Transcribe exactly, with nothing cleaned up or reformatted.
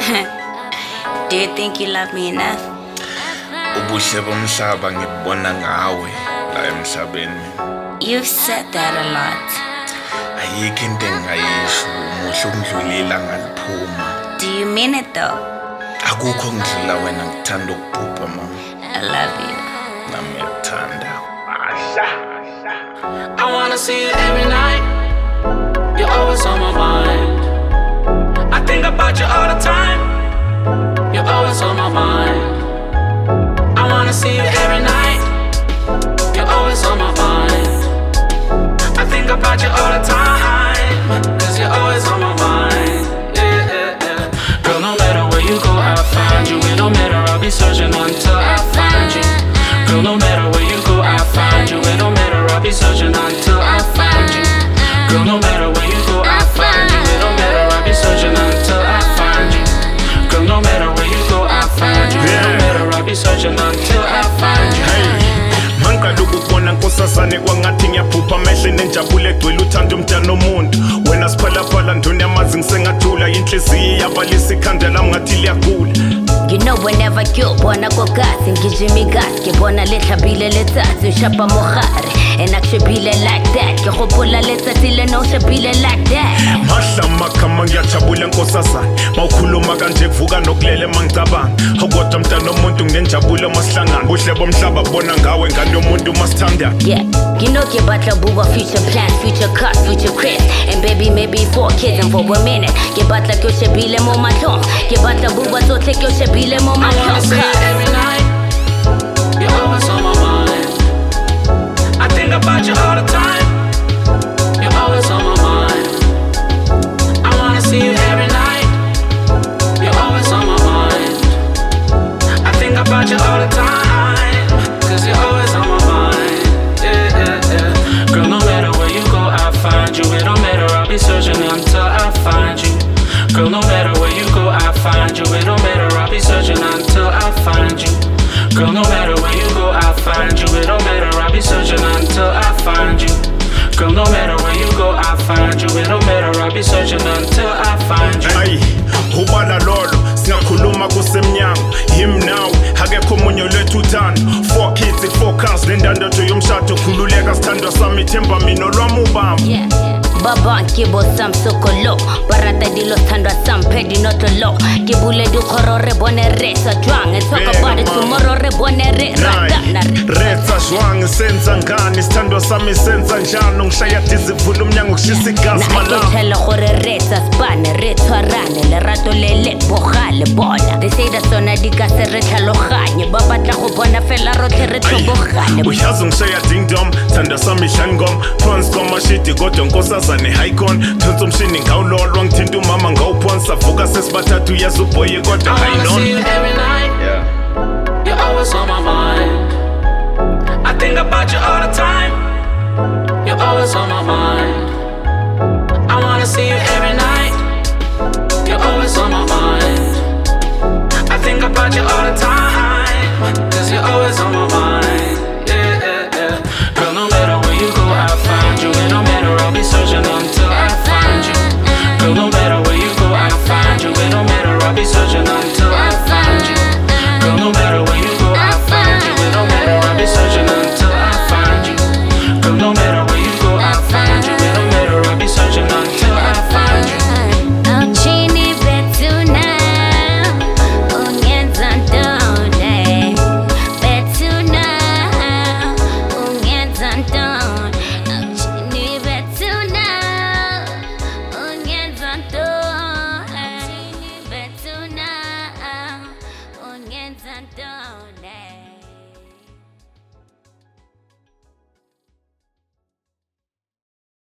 Do you think you love me enough? Ubuhle bomhlaba ngibona ngawe la emhlabeni. You've said that a lot. Ayikho into engayisho umuhle ukudlulila ngaliphuma. Do you mean it though? Akukho ngidlula wena ngithanda ukuphupha mama. I love you. Nami ngiyakuthanda. I wanna see you every night. You're always on my mind. I think about you all the time. You're always on my mind. I wanna see you every night. You're always on my mind. I think about you all the time. Cause you're always on my mind. Yeah, yeah, yeah. Girl, no matter where you go, I'll find you. It don't matter, I'll be searching until I find you. Girl, no matter where you go, I'll find you. It don't matter, I'll be searching until I find you. Girl, no matter where you go, I'll find you. It don't matter, I'll be searching until I find you. Girl, no matter where you go, I'll find you. It don't matter, I'll be searching until I find you. Hey, mangqala ukubona nkosazane kwangathi ngiyaphupha emehleni enjabule egcwele uthando umntana omuntu. Wena siphalaphala nduna yamazi ngisengathula inhliziyo yabalisa ikhanda lami ngathi liyagula. You know whenever you wanna go gas and give me gas, ke bona le tlhabile letsatsi shapa mogare and akshebile like that. Ke gopola letsatsi le no shebile like that. Mahla makhama ngiyajabula nkosazane. Mawukhuluma kanje kuvuka nokulele mangicabanga. Kodwa mntana omuntu ngenjabulo masihlangana. Buhle bomhlaba bona ngawe ngani yomuntu masithanda. Yeah, you know ke batla buba future plans, future cars, future cribs, and baby maybe four kids and for a minute. Ke batla ke shebile mo matlong. Ke batla buba tsotle ke shebile. I wanna see you every night. You're always on my mind. I think about you all the time. You're always on my mind. I wanna see you every night. You're always on my mind. I think about you all the time. Cause you're always on my mind. Yeah, yeah, yeah. Girl, no matter where you go, I'll find you. It don't matter, I'll be searching until I find you. Girl, no matter where you go, I'll find you. It don't matter, I'll be searching until I find you. Girl, no matter where you go, I'll find you. It don't matter, I'll be searching until I find you. Girl, no matter where you go, I'll find you. It don't matter, I'll be searching until I find you. Hey, ubala lolo singakhuluma kusemnyango. Him now akekho omunye lethu uthando. Four kids, four cars, nendandatho yomshado. Khululeka sithandwa sami themba mina olwami ubamba. Yeah, yeah. Baba kibo sam sokolo barata dilo thandwa sam pedi not low kibule du khorore bone resa jwang and talk about it tomorrow re bone re rata na retsa jwang senza ngani sithandwa sami senza njalo ngishaya dizivula umnyango kushisa igas malama ngithela gore resa spane re tshwarane le rato lele bogale bona they say that sona di ka se re tlhaloganye ba batla go bona fela rotlhe re tlhobogane uyazi ngishaya ding dong thandwa sami hlangom trans koma shiti godwa nkosazane icon thonto umshini ngawulolwa ngithinta umama ngawuphonsa vuka sesibathathu yazi uboye kodwa I wanna see you hayinon every night. Yeah. You're always on my mind. I think about you all the time. You're always on my mind. I wanna see you every night. You're always on my mind. I think about you all the time. Cause you're always on my mind. Yeah, yeah, yeah. Girl, no matter where you go, I'll find you. It don't matter, I'll be searching until I find you. Girl, no matter where you go, I'll find you. It don't matter, I'll be searching until I find you. Girl, no matter where you go, I'll find you. It don't matter, I'll be searching until I find you. Girl, no matter where you go, I'll find you. It don't matter, I'll be searching until I find you. Chini betuna ungenza ndone betuna ungenza ndone chini betuna ungenza ndone chini betuna ungenza ndone